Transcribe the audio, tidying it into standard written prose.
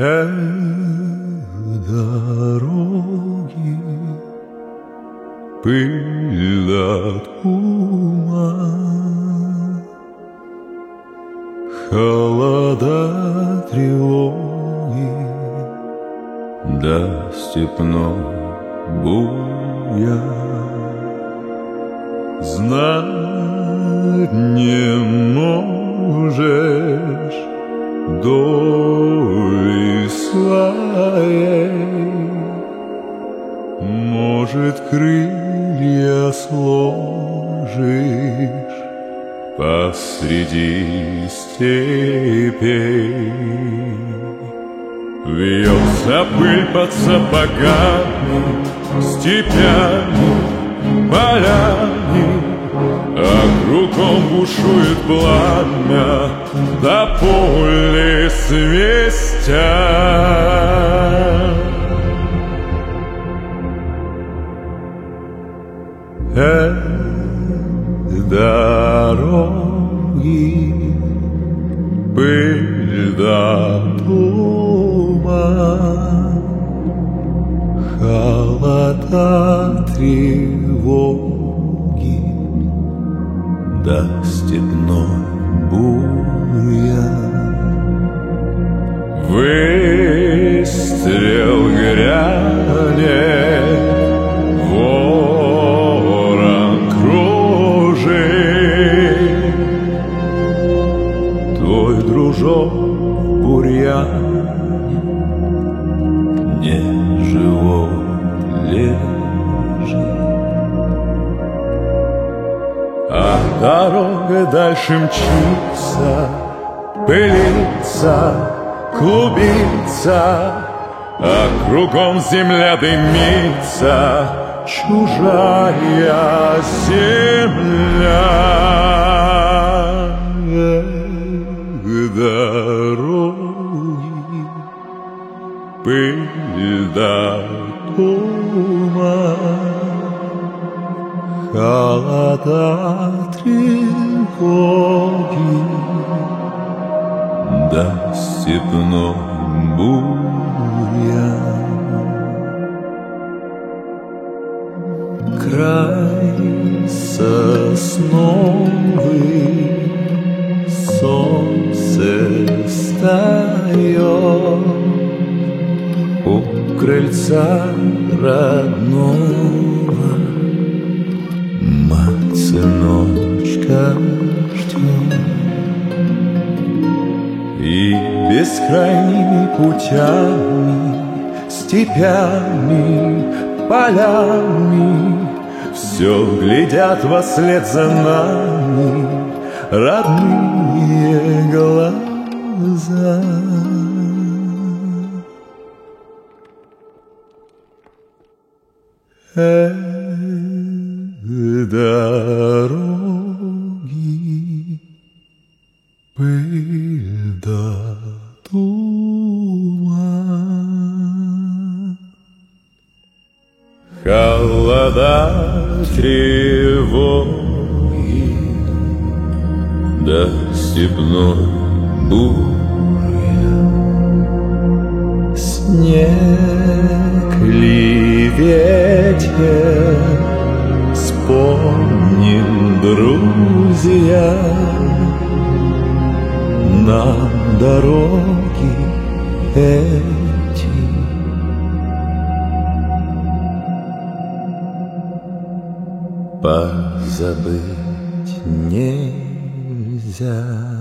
Дороги, пыль от ума, холода, тревоги, да степной буя. Знать не можешь доли своей, может, крылья сложишь посреди степей. Вьется пыль под сапогами, степями, полями, а кругом бушует пламя, до поле свистят. Дороги, пыль да туман, холода, тревоги, да степной буян. Выстрел грянет, ворон кружит, твой дружок бурьян не живой лежит. А дорога дальше мчится, пылится, клубится, а кругом земля дымится, чужая земля. Дороги, пыль да туман, холода, тревоги, да степной буян. Край сосновый, солнце встает у крыльца родного, мать сыночка ждет. И бескрайними путями, степями, полями все глядят вслед за нами родные глаза. Дороги, пыль да туман, холода, тревоги, да степной буря. Снег ли ветер, вспомним, друзья, на дороге эти. Позабыть нельзя.